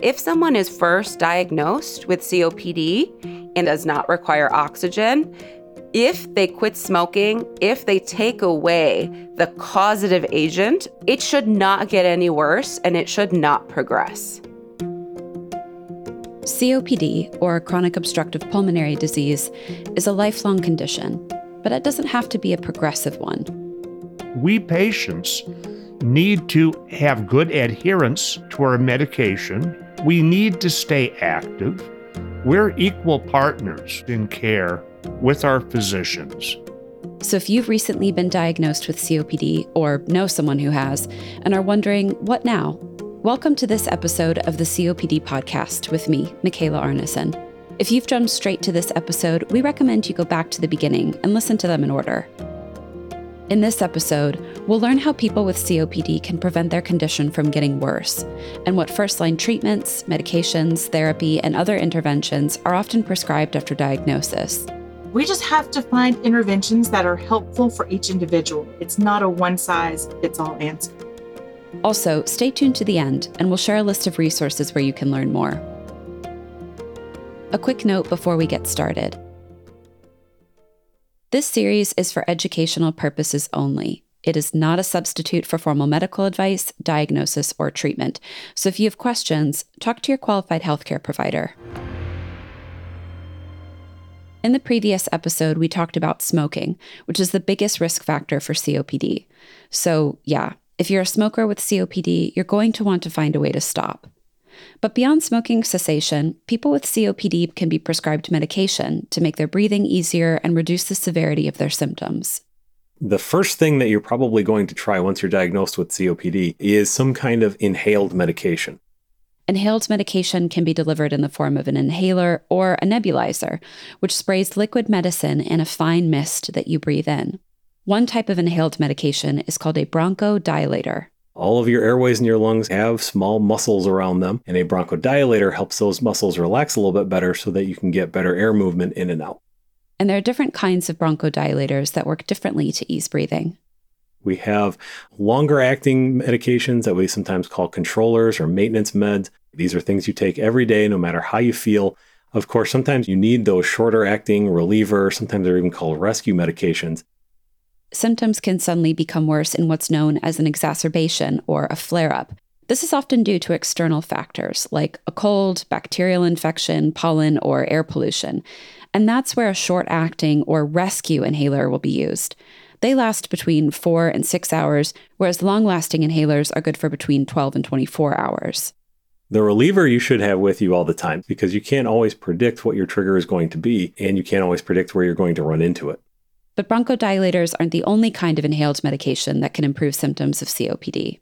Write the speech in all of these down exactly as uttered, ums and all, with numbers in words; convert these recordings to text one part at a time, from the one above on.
If someone is first diagnosed with C O P D and does not require oxygen, if they quit smoking, if they take away the causative agent, it should not get any worse and it should not progress. C O P D, or chronic obstructive pulmonary disease, is a lifelong condition, but it doesn't have to be a progressive one. We patients need to have good adherence to our medication. We need to stay active. We're equal partners in care with our physicians. So if you've recently been diagnosed with C O P D or know someone who has and are wondering, what now? Welcome to this episode of the C O P D podcast with me, Michaela Arneson. If you've jumped straight to this episode, we recommend you go back to the beginning and listen to them in order. In this episode, we'll learn how people with C O P D can prevent their condition from getting worse, and what first-line treatments, medications, therapy, and other interventions are often prescribed after diagnosis. We just have to find interventions that are helpful for each individual. It's not a one-size-fits-all answer. Also, stay tuned to the end, and we'll share a list of resources where you can learn more. A quick note before we get started. This series is for educational purposes only. It is not a substitute for formal medical advice, diagnosis, or treatment. So if you have questions, talk to your qualified healthcare provider. In the previous episode, we talked about smoking, which is the biggest risk factor for C O P D. So yeah, if you're a smoker with C O P D, you're going to want to find a way to stop. But beyond smoking cessation, people with C O P D can be prescribed medication to make their breathing easier and reduce the severity of their symptoms. The first thing that you're probably going to try once you're diagnosed with C O P D is some kind of inhaled medication. Inhaled medication can be delivered in the form of an inhaler or a nebulizer, which sprays liquid medicine in a fine mist that you breathe in. One type of inhaled medication is called a bronchodilator. All of your airways in your lungs have small muscles around them, and a bronchodilator helps those muscles relax a little bit better so that you can get better air movement in and out. And there are different kinds of bronchodilators that work differently to ease breathing. We have longer-acting medications that we sometimes call controllers or maintenance meds. These are things you take every day, no matter how you feel. Of course, sometimes you need those shorter-acting reliever, sometimes they're even called rescue medications. Symptoms can suddenly become worse in what's known as an exacerbation or a flare-up. This is often due to external factors like a cold, bacterial infection, pollen, or air pollution. And that's where a short-acting or rescue inhaler will be used. They last between four and six hours, whereas long-lasting inhalers are good for between twelve and twenty-four hours. The reliever you should have with you all the time because you can't always predict what your trigger is going to be, and you can't always predict where you're going to run into it. But bronchodilators aren't the only kind of inhaled medication that can improve symptoms of C O P D.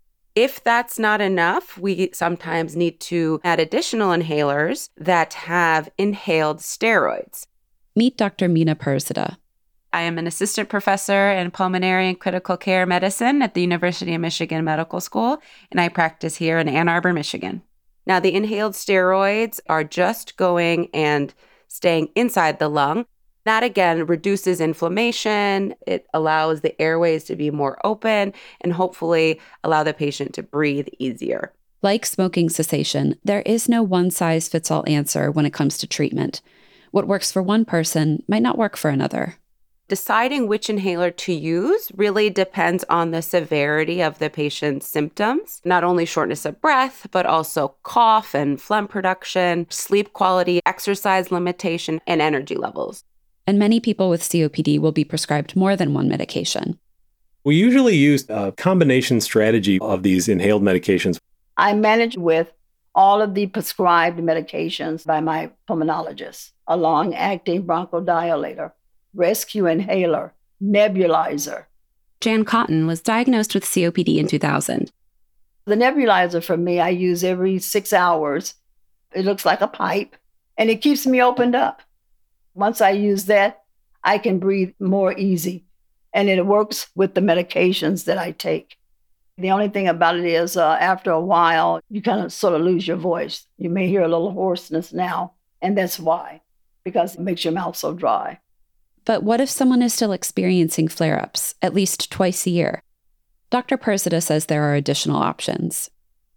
If that's not enough, we sometimes need to add additional inhalers that have inhaled steroids. Meet Doctor Meena Pursida. I am an assistant professor in pulmonary and critical care medicine at the University of Michigan Medical School, and I practice here in Ann Arbor, Michigan. Now, the inhaled steroids are just going and staying inside the lung. That, again, reduces inflammation. It allows the airways to be more open and hopefully allow the patient to breathe easier. Like smoking cessation, there is no one-size-fits-all answer when it comes to treatment. What works for one person might not work for another. Deciding which inhaler to use really depends on the severity of the patient's symptoms, not only shortness of breath, but also cough and phlegm production, sleep quality, exercise limitation, and energy levels. And many people with C O P D will be prescribed more than one medication. We usually use a combination strategy of these inhaled medications. I manage with all of the prescribed medications by my pulmonologist: a long-acting bronchodilator, rescue inhaler, nebulizer. Jan Cotton was diagnosed with C O P D in two thousand. The nebulizer for me, I use every six hours. It looks like a pipe, and it keeps me opened up. Once I use that, I can breathe more easy, and it works with the medications that I take. The only thing about it is uh, after a while, you kind of sort of lose your voice. You may hear a little hoarseness now, and that's why, because it makes your mouth so dry. But what if someone is still experiencing flare-ups, at least twice a year? Doctor Pursida says there are additional options.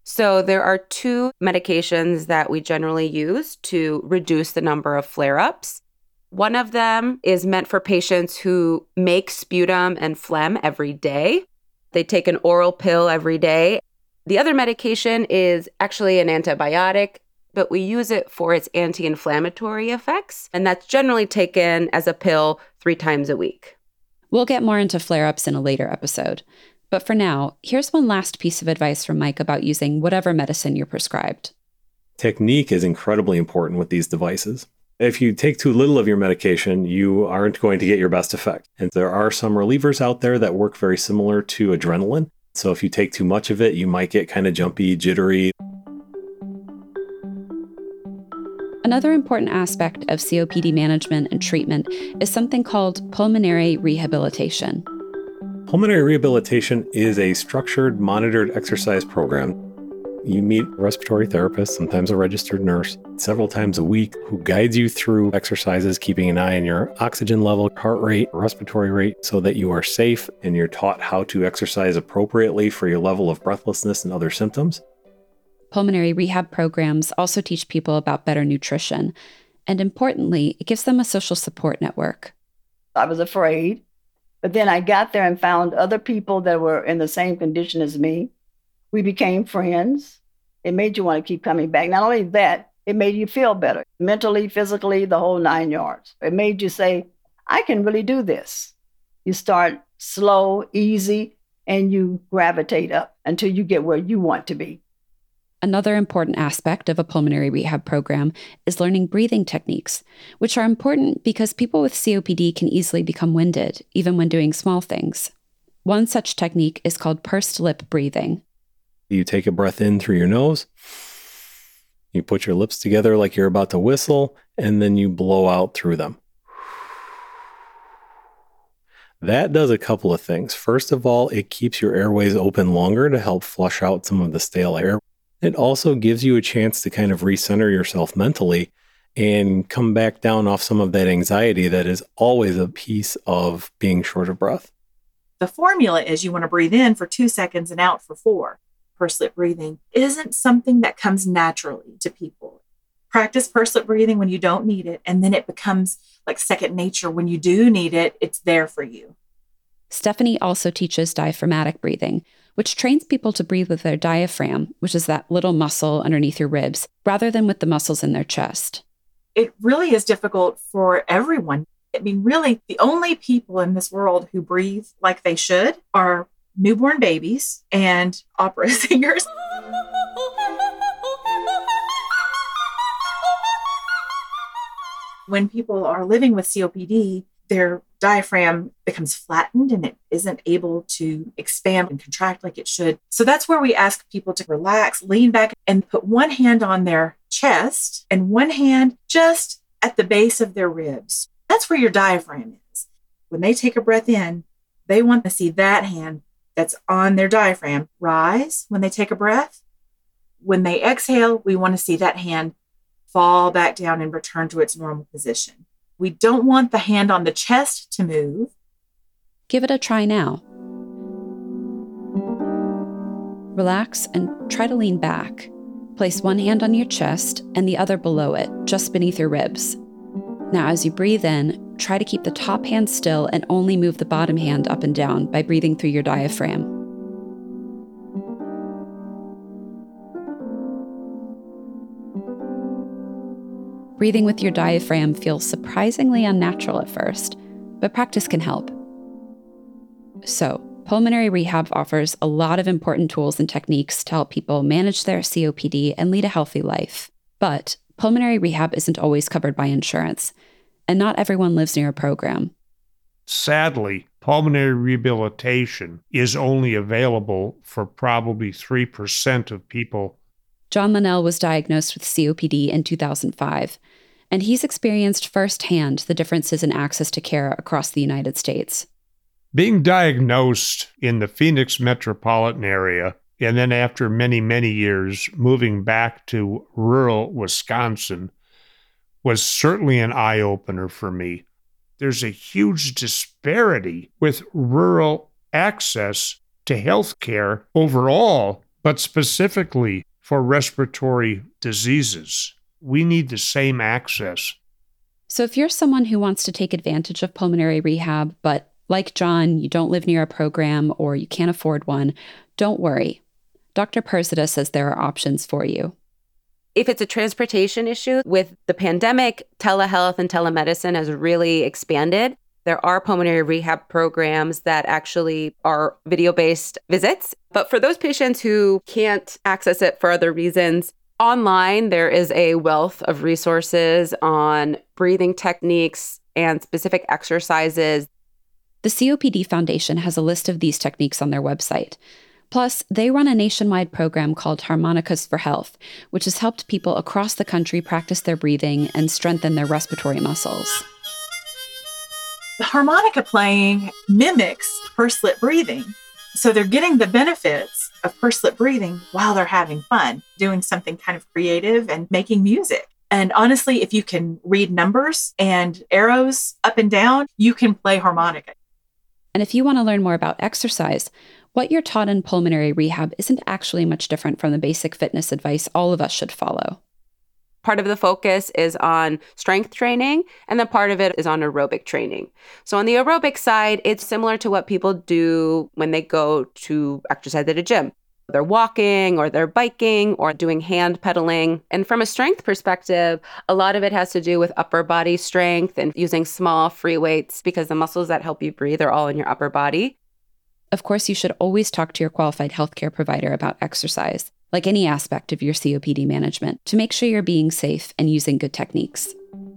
So there are two medications that we generally use to reduce the number of flare-ups. One of them is meant for patients who make sputum and phlegm every day. They take an oral pill every day. The other medication is actually an antibiotic, but we use it for its anti-inflammatory effects, and that's generally taken as a pill three times a week. We'll get more into flare-ups in a later episode. But for now, here's one last piece of advice from Mike about using whatever medicine you're prescribed. Technique is incredibly important with these devices. If you take too little of your medication, you aren't going to get your best effect. And there are some relievers out there that work very similar to adrenaline. So if you take too much of it, you might get kind of jumpy, jittery. Another important aspect of C O P D management and treatment is something called pulmonary rehabilitation. Pulmonary rehabilitation is a structured, monitored exercise program. You meet a respiratory therapist, sometimes a registered nurse, several times a week who guides you through exercises, keeping an eye on your oxygen level, heart rate, respiratory rate, so that you are safe and you're taught how to exercise appropriately for your level of breathlessness and other symptoms. Pulmonary rehab programs also teach people about better nutrition. And importantly, it gives them a social support network. I was afraid. But then I got there and found other people that were in the same condition as me. We became friends. It made you want to keep coming back. Not only that, it made you feel better, mentally, physically, the whole nine yards. It made you say, I can really do this. You start slow, easy, and you gravitate up until you get where you want to be. Another important aspect of a pulmonary rehab program is learning breathing techniques, which are important because people with C O P D can easily become winded, even when doing small things. One such technique is called pursed lip breathing. You take a breath in through your nose, you put your lips together like you're about to whistle, and then you blow out through them. That does a couple of things. First of all, it keeps your airways open longer to help flush out some of the stale air. It also gives you a chance to kind of recenter yourself mentally and come back down off some of that anxiety that is always a piece of being short of breath. The formula is you want to breathe in for two seconds and out for four. Pursed lip breathing isn't something that comes naturally to people. Practice pursed lip breathing when you don't need it, and then it becomes like second nature. When you do need it, it's there for you. Stephanie also teaches diaphragmatic breathing, which trains people to breathe with their diaphragm, which is that little muscle underneath your ribs, rather than with the muscles in their chest. It really is difficult for everyone. I mean, really, the only people in this world who breathe like they should are newborn babies and opera singers. When people are living with C O P D, their diaphragm becomes flattened and it isn't able to expand and contract like it should. So that's where we ask people to relax, lean back, and put one hand on their chest and one hand just at the base of their ribs. That's where your diaphragm is. When they take a breath in, they want to see that hand that's on their diaphragm rise when they take a breath. When they exhale, we want to see that hand fall back down and return to its normal position. We don't want the hand on the chest to move. Give it a try now. Relax and try to lean back. Place one hand on your chest and the other below it, just beneath your ribs. Now, as you breathe in, try to keep the top hand still and only move the bottom hand up and down by breathing through your diaphragm. Breathing with your diaphragm feels surprisingly unnatural at first, but practice can help. So, pulmonary rehab offers a lot of important tools and techniques to help people manage their C O P D and lead a healthy life. But pulmonary rehab isn't always covered by insurance, and not everyone lives near a program. Sadly, pulmonary rehabilitation is only available for probably three percent of people. John Linnell was diagnosed with C O P D in two thousand five, and he's experienced firsthand the differences in access to care across the United States. Being diagnosed in the Phoenix metropolitan area, and then after many, many years moving back to rural Wisconsin, was certainly an eye-opener for me. There's a huge disparity with rural access to health care overall, But specifically for respiratory diseases, we need the same access. So if you're someone who wants to take advantage of pulmonary rehab, but like John, you don't live near a program or you can't afford one, don't worry. Doctor Perzida says there are options for you. If it's a transportation issue, with the pandemic, telehealth and telemedicine has really expanded. There are pulmonary rehab programs that actually are video-based visits. But for those patients who can't access it for other reasons, online there is a wealth of resources on breathing techniques and specific exercises. The C O P D Foundation has a list of these techniques on their website. Plus, they run a nationwide program called Harmonicas for Health, which has helped people across the country practice their breathing and strengthen their respiratory muscles. The harmonica playing mimics pursed lip breathing. So they're getting the benefits of pursed lip breathing while they're having fun, doing something kind of creative and making music. And honestly, if you can read numbers and arrows up and down, you can play harmonica. And if you want to learn more about exercise, what you're taught in pulmonary rehab isn't actually much different from the basic fitness advice all of us should follow. Part of the focus is on strength training, and then part of it is on aerobic training. So on the aerobic side, it's similar to what people do when they go to exercise at a gym. They're walking or they're biking or doing hand pedaling. And from a strength perspective, a lot of it has to do with upper body strength and using small free weights because the muscles that help you breathe are all in your upper body. Of course, you should always talk to your qualified healthcare provider about exercise, like any aspect of your C O P D management, to make sure you're being safe and using good techniques.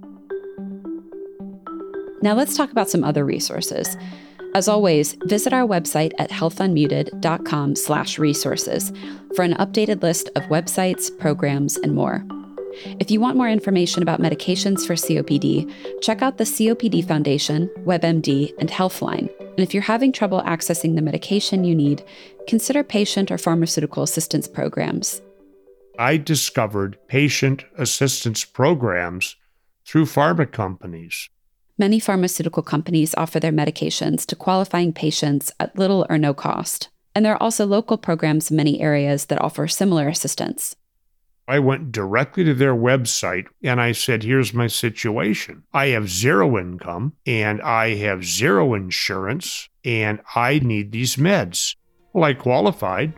Now let's talk about some other resources. As always, visit our website at healthunmuted.com slash resources for an updated list of websites, programs, and more. If you want more information about medications for C O P D, check out the C O P D Foundation, WebMD, and Healthline. And if you're having trouble accessing the medication you need, consider patient or pharmaceutical assistance programs. I discovered patient assistance programs through pharma companies. Many pharmaceutical companies offer their medications to qualifying patients at little or no cost. And there are also local programs in many areas that offer similar assistance. I went directly to their website and I said, here's my situation. I have zero income and I have zero insurance and I need these meds. Well, I qualified.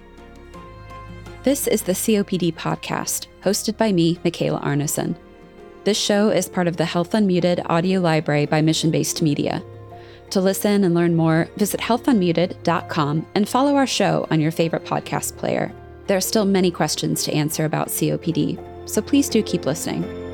This is the C O P D podcast, hosted by me, Michaela Arneson. This show is part of the Health Unmuted audio library by Mission Based Media. To listen and learn more, visit health unmuted dot com and follow our show on your favorite podcast player. There are still many questions to answer about C O P D, so please do keep listening.